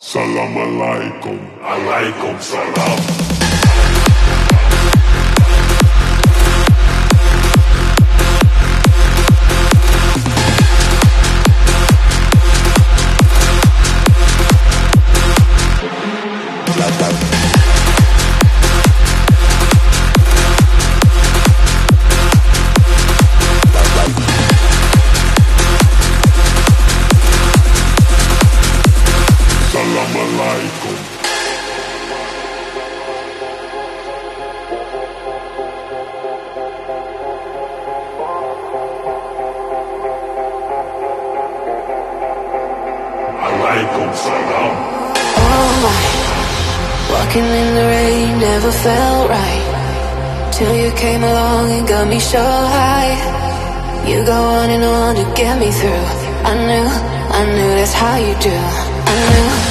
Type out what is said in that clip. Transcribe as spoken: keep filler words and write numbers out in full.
Salam alaikum, alaikum salam. Salam alaikum. Alaikum salam. Oh my, walking in the rain never felt right, till you came along and got me so high. You go on and on to get me through. I knew, I knew that's how you do. I knew